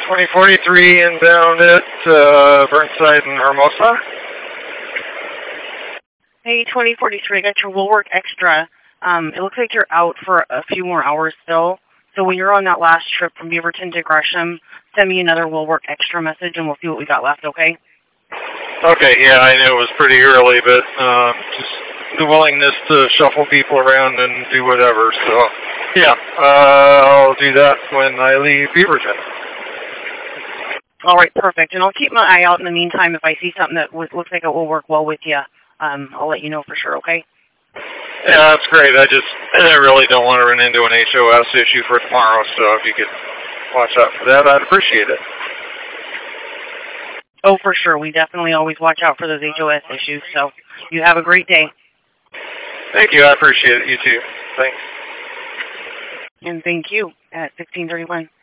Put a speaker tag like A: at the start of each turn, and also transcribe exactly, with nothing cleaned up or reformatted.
A: twenty forty-three inbound at uh, Burnside and Hermosa.
B: Hey, twenty forty-three, I got your Will Work Extra. Um, it looks like you're out for a few more hours still. So when you're on that last trip from Beaverton to Gresham, send me another Will Work Extra message and we'll see what we got left, okay?
A: Okay, yeah, I knew it was pretty early, but uh, just the willingness to shuffle people around and do whatever. So, yeah, uh, I'll do that when I leave Beaverton.
B: All right, perfect. And I'll keep my eye out in the meantime. If I see something that w- looks like it will work well with you, um, I'll let you know for sure, okay?
A: Yeah, that's great. I just, I really don't want to run into an H O S issue for tomorrow, so if you could watch out for that, I'd appreciate it.
B: Oh, for sure. We definitely always watch out for those H O S issues, so you have a great day.
A: Thank you. I appreciate it. You too. Thanks.
B: And thank you at sixteen thirty-one.